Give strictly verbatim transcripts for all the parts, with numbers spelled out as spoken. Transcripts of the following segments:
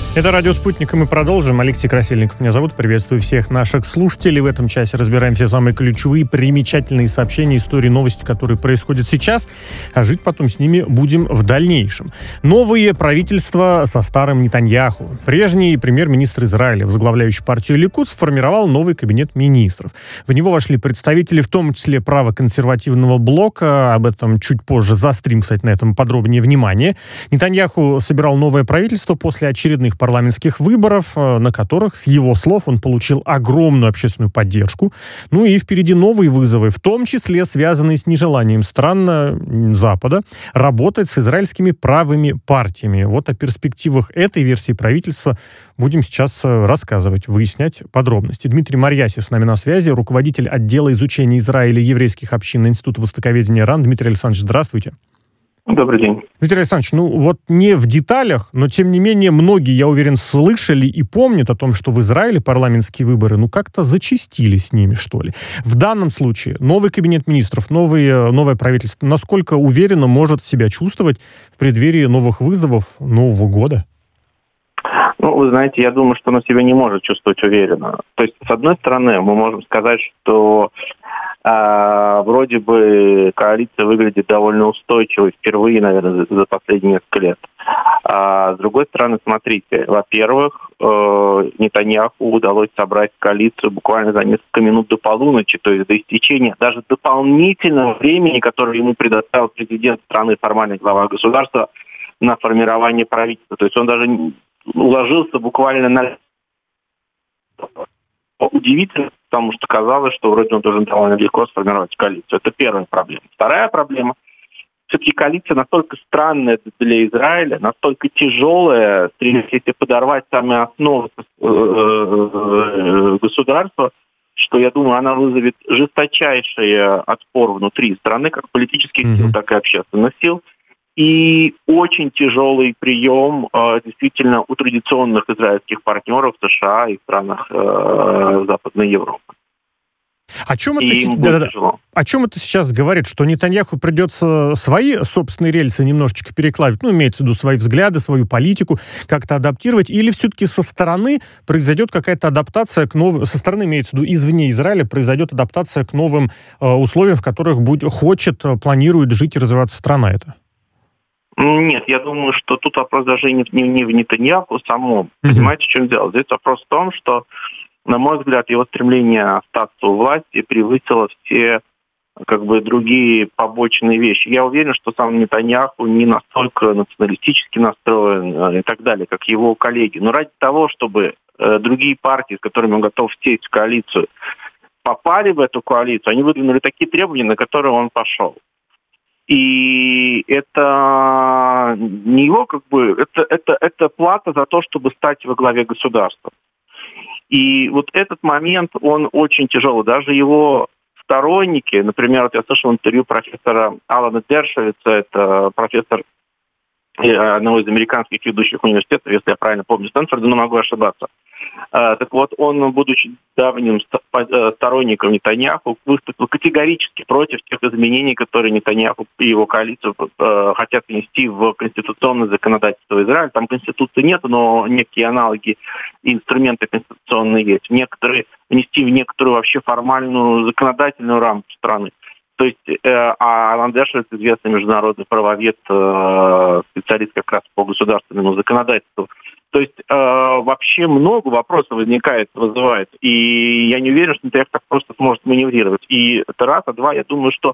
Это «Радио Спутник», и мы продолжим. Алексей Красильников меня зовут. Приветствую всех наших слушателей. В этом часе разбираем все самые ключевые, примечательные сообщения, истории, новости, которые происходят сейчас, а жить потом с ними будем в дальнейшем. Новые правительства со старым Нетаньяху. Прежний премьер-министр Израиля, возглавляющий партию Ликуд, сформировал новый кабинет министров. В него вошли представители, в том числе правоконсервативного блока. Об этом чуть позже. Заострим, кстати, на этом подробнее внимание. Нетаньяху собирал новое правительство после очередных парламентских выборов, на которых, с его слов, он получил огромную общественную поддержку. Ну и впереди новые вызовы, в том числе связанные с нежеланием стран Запада работать с израильскими правыми партиями. Вот о перспективах этой версии правительства будем сейчас рассказывать, выяснять подробности. Дмитрий Марьясев с нами на связи, руководитель отдела изучения Израиля и еврейских общин Института востоковедения РАН. Дмитрий Александрович, здравствуйте. Добрый день. Дмитрий Александрович, ну вот не в деталях, но тем не менее многие, я уверен, слышали и помнят о том, что в Израиле парламентские выборы, ну как-то зачастили с ними, что ли. В данном случае новый кабинет министров, новые, новое правительство, насколько уверенно может себя чувствовать в преддверии новых вызовов Нового года? Ну, вы знаете, я думаю, что оно себя не может чувствовать уверенно. То есть, с одной стороны, мы можем сказать, что э, вроде бы коалиция выглядит довольно устойчивой впервые, наверное, за, за последние несколько лет. А с другой стороны, смотрите, во-первых, э, Нетаньяху удалось собрать коалицию буквально за несколько минут до полуночи, то есть до истечения даже дополнительного времени, которое ему предоставил президент страны, формальный глава государства, на формирование правительства. То есть он даже уложился буквально на... Удивительно, потому что казалось, что вроде он должен довольно легко сформировать коалицию. Это первая проблема. Вторая проблема. Все-таки коалиция настолько странная для Израиля, настолько тяжелая, если подорвать самые основы государства, что, я думаю, она вызовет жесточайший отпор внутри страны, как политических mm-hmm. сил, так и общественных сил. И очень тяжелый прием э, действительно у традиционных израильских партнеров в США и в странах э, Западной Европы. О чем, это, с... да, да, да. О чем это сейчас говорит? Что Нетаньяху придется свои собственные рельсы немножечко перекладывать, ну, имеется в виду свои взгляды, свою политику, как-то адаптировать, или все-таки со стороны произойдет какая-то адаптация к новым, со стороны, имеется в виду, извне Израиля, произойдет адаптация к новым э, условиям, в которых будет, хочет, планирует жить и развиваться страна эта? Нет, я думаю, что тут вопрос даже не, не, не в Нетаньяху самом. Mm-hmm. Понимаете, в чем дело? Здесь вопрос в том, что, на мой взгляд, его стремление остаться у власти превысило все как бы другие побочные вещи. Я уверен, что сам Нетаньяху не настолько националистически настроен и так далее, как его коллеги. Но ради того, чтобы э, другие партии, с которыми он готов сесть в коалицию, попали в эту коалицию, они выдвинули такие требования, на которые он пошел. И это не его, как бы, это, это, это плата за то, чтобы стать во главе государства. И вот этот момент, он очень тяжелый. Даже его сторонники, например, вот я слышал интервью профессора Алана Дершевица, это профессор одного из американских ведущих университетов, если я правильно помню, Стэнфорда, но могу ошибаться. Так вот, он, будучи давним сторонником Нетаньяху, выступил категорически против тех изменений, которые Нетаньяху и его коалицию хотят внести в конституционное законодательство Израиля. Там конституции нет, но некие аналоги и инструменты конституционные есть. Некоторые внести в некоторую вообще формальную законодательную рамку страны. То есть, э, а Алан Дершевиц, известный международный правовед, э, специалист как раз по государственному законодательству. То есть, э, вообще много вопросов возникает, вызывает. И я не уверен, что Нетаньяху так просто сможет маневрировать. И это раз, а два, я думаю, что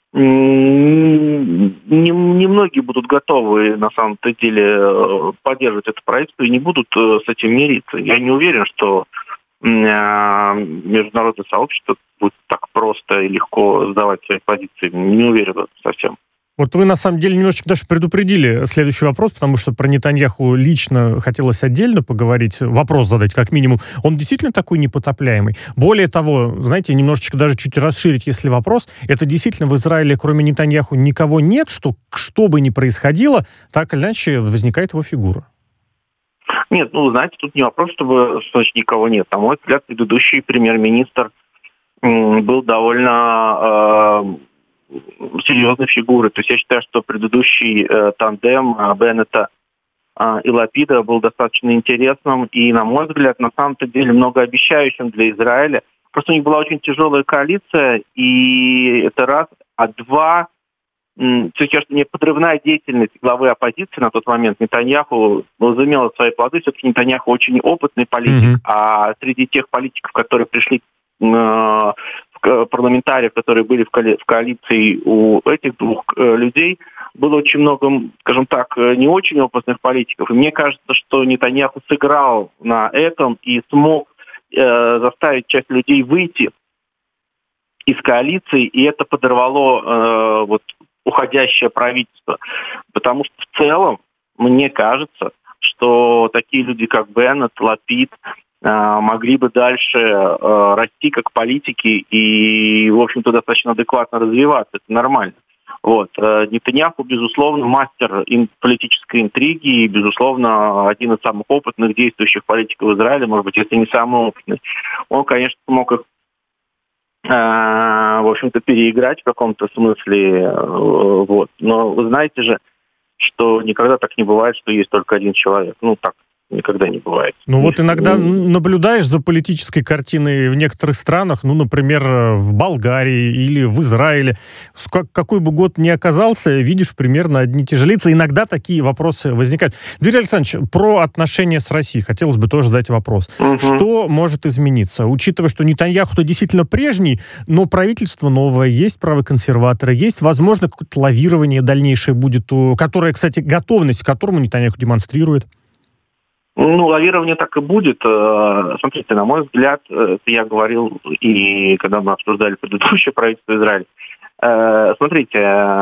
м- не, не многие будут готовы, на самом-то деле, поддерживать это правительство и не будут э, с этим мириться. Я не уверен, что международное сообщество будет так просто и легко сдавать свои позиции. Не уверен в этом совсем. Вот вы, на самом деле, немножечко даже предупредили следующий вопрос, потому что про Нетаньяху лично хотелось отдельно поговорить, вопрос задать как минимум. Он действительно такой непотопляемый? Более того, знаете, немножечко даже чуть расширить, если вопрос, это действительно в Израиле, кроме Нетаньяху, никого нет, что, что бы ни происходило, так или иначе возникает его фигура? Нет, ну, знаете, тут не вопрос, чтобы, значит, никого нет. На мой взгляд, предыдущий премьер-министр м, был довольно э, серьезной фигурой. То есть я считаю, что предыдущий э, тандем э, Беннета и Лапида был достаточно интересным и, на мой взгляд, на самом-то деле многообещающим для Израиля. Просто у них была очень тяжелая коалиция, и это раз. А два, все-таки не подрывная деятельность главы оппозиции на тот момент Нетаньяху возымела свои плоды. Все-таки Нетаньяху очень опытный политик, mm-hmm. а среди тех политиков, которые пришли э, парламентариев, которые были в, коали- в коалиции у этих двух э, людей, было очень много, скажем так, не очень опытных политиков. И мне кажется, что Нетаньяху сыграл на этом и смог э, заставить часть людей выйти из коалиции, и это подорвало э, вот, уходящее правительство. Потому что в целом, мне кажется, что такие люди, как Беннет, Лапид, могли бы дальше э, расти как политики и, в общем-то, достаточно адекватно развиваться. Это нормально. Вот. Нетаньяху, безусловно, мастер ин- политической интриги и, безусловно, один из самых опытных действующих политиков Израиля, может быть, если не самый опытный. Он, конечно, смог их, э, в общем-то, переиграть в каком-то смысле. Э, вот. Но вы знаете же, что никогда так не бывает, что есть только один человек. Ну, так никогда не бывает. Ну вот иногда наблюдаешь за политической картиной в некоторых странах, ну, например, в Болгарии или в Израиле. Как, какой бы год ни оказался, видишь примерно одни и те же лица. Иногда такие вопросы возникают. Дмитрий Александрович, про отношения с Россией хотелось бы тоже задать вопрос. Угу. Что может измениться? Учитывая, что Нетаньяху-то действительно прежний, но правительство новое, есть правые-консерваторы, есть, возможно, какое-то лавирование дальнейшее будет, которое, кстати, готовность к которому Нетаньяху демонстрирует. Ну, лавирование так и будет. Смотрите, на мой взгляд, это я говорил и когда мы обсуждали предыдущее правительство Израиля. Смотрите,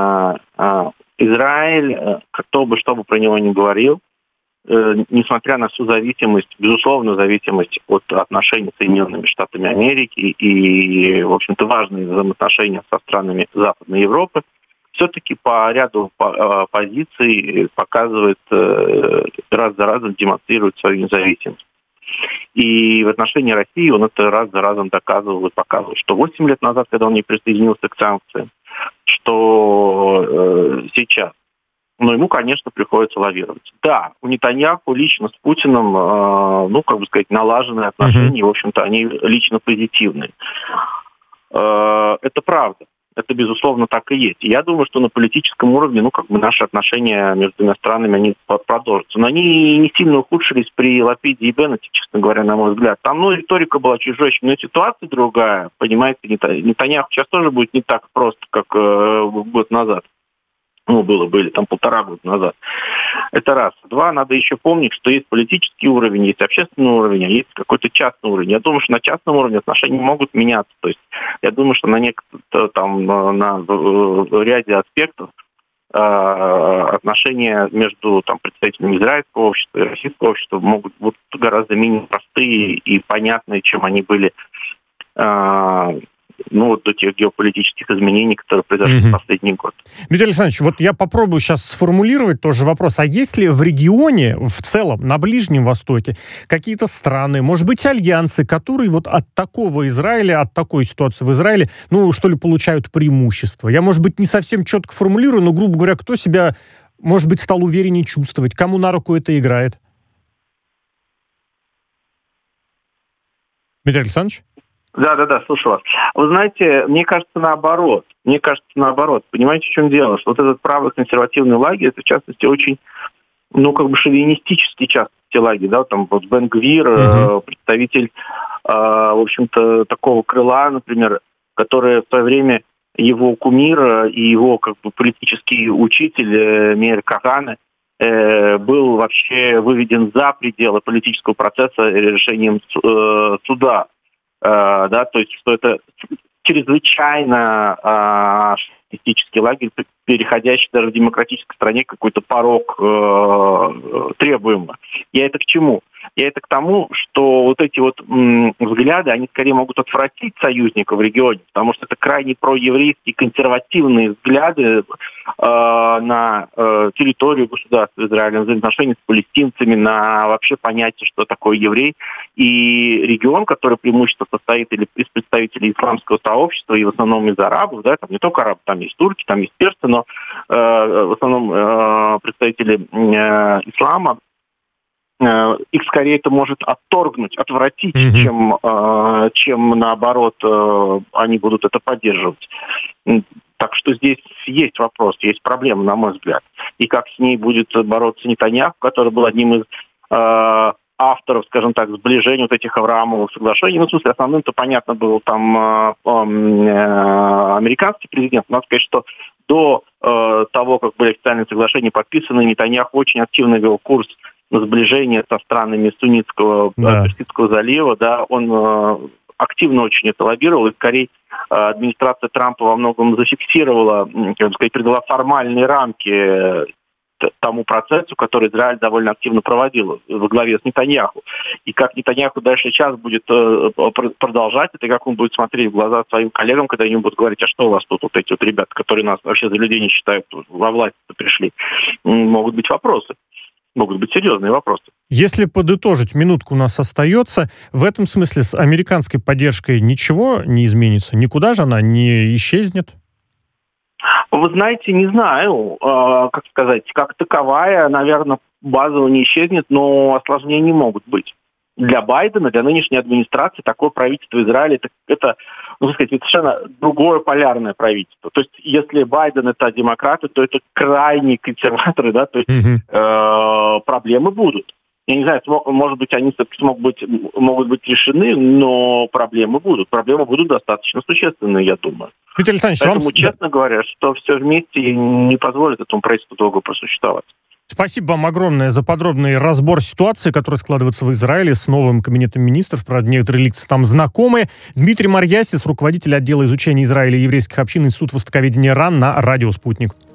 Израиль, кто бы что бы про него ни говорил, несмотря на всю зависимость, безусловную зависимость от отношений с Соединенными Штатами Америки и, в общем-то, важные взаимоотношения со странами Западной Европы, все-таки по ряду позиций показывает, раз за разом демонстрирует свою независимость. И в отношении России он это раз за разом доказывал и показывал, что восемь лет назад, когда он не присоединился к санкциям, что э, сейчас. Но ему, конечно, приходится лавировать. Да, у Нетаньяху лично с Путиным, э, ну, как бы сказать, налаженные отношения, uh-huh. в общем-то, они лично позитивные. Э, это правда. Это, безусловно, так и есть. Я думаю, что на политическом уровне, ну, как бы наши отношения между двумя странами, они продолжатся. Но они не сильно ухудшились при Лапиде и Беннете, честно говоря, на мой взгляд. Там, ну, риторика была чуть жестче, но и ситуация другая. Понимаете, Нетаньяху сейчас тоже будет не так просто, как э, год назад. Ну, было, были там полтора года назад. Это раз. Два, надо еще помнить, что есть политический уровень, есть общественный уровень, а есть какой-то частный уровень. Я думаю, что на частном уровне отношения могут меняться. То есть я думаю, что на некоторых там на, на ряде аспектов э, отношения между там представителями израильского общества и российского общества могут быть гораздо менее простые и понятные, чем они были э, ну, вот до тех геополитических изменений, которые произошли mm-hmm. в последний год. Дмитрий Александрович, вот я попробую сейчас сформулировать тоже вопрос. А есть ли в регионе, в целом, на Ближнем Востоке, какие-то страны, может быть, альянсы, которые вот от такого Израиля, от такой ситуации в Израиле, ну, что ли, получают преимущество? Я, может быть, не совсем четко формулирую, но, грубо говоря, кто себя, может быть, стал увереннее чувствовать? Кому на руку это играет? Дмитрий Александрович? Да, да, да, слушаю вас. Вы знаете, мне кажется, наоборот. Мне кажется, наоборот. Понимаете, в чем дело? Что вот этот правый консервативный лагерь, это, в частности, очень, ну, как бы шовинистический, в частности, лагерь, да, там вот Бен Гвир, uh-huh. представитель, в общем-то, такого крыла, например, который в свое время его кумир и его, как бы, политический учитель Меир Кахана был вообще выведен за пределы политического процесса решением суда. Uh, да, то есть, что это чрезвычайно uh, шовинистический лагерь, переходящий даже в демократической стране какой-то порог uh, требуемый. Я это к чему? Я это к тому, что вот эти вот м, взгляды, они скорее могут отвратить союзников в регионе, потому что это крайне проеврейские консервативные взгляды э, на э, территорию государства Израиля, на взаимоотношения с палестинцами, на вообще понятие, что такое еврей. И регион, который преимущественно состоит или из представителей исламского сообщества, и в основном из арабов, да, там не только арабы, там есть турки, там есть персы, но э, в основном э, представители э, ислама, их скорее это может отторгнуть, отвратить, mm-hmm. чем, э, чем наоборот э, они будут это поддерживать. Так что здесь есть вопрос, есть проблема, на мой взгляд. И как с ней будет бороться Нетаньяху, который был одним из э, авторов, скажем так, сближения вот этих Авраамовых соглашений. Ну, в смысле, основным-то, понятно, был там э, э, американский президент. Надо сказать, что до э, того, как были официальные соглашения подписаны, Нетаньяху очень активно вел курс на сближение со странами Суннитского, да. Персидского залива, да, он э, активно очень это лоббировал, и скорее э, администрация Трампа во многом зафиксировала, как сказать, придала формальные рамки тому процессу, который Израиль довольно активно проводил во главе с Нетаньяху. И как Нетаньяху дальше сейчас будет э, продолжать это, и как он будет смотреть в глаза своим коллегам, когда они будут говорить, а что у вас тут вот эти вот ребята, которые нас вообще за людей не считают, во власть пришли, могут быть вопросы. Могут быть серьезные вопросы. Если подытожить, минутка у нас остается, в этом смысле с американской поддержкой ничего не изменится? Никуда же она не исчезнет? Вы знаете, не знаю, э, как сказать, как таковая, наверное, базово не исчезнет, но осложнений могут быть. Для Байдена, для нынешней администрации такое правительство Израиля, это, это ну, так сказать, совершенно другое полярное правительство. То есть, если Байден это демократы, то это крайние консерваторы, да, то есть mm-hmm. э, проблемы будут. Я не знаю, может быть, они смогут быть, могут быть решены, но проблемы будут. Проблемы будут достаточно существенные, я думаю. Виталий Александрович, Поэтому, вам... честно говоря, что все вместе не позволит этому правительству долго просуществовать. Спасибо вам огромное за подробный разбор ситуации, которая складывается в Израиле с новым кабинетом министров. Правда, некоторые лица там знакомые. Дмитрий Марьясис, руководитель отдела изучения Израиля и еврейских общин, Институт востоковедения РАН на радио «Спутник».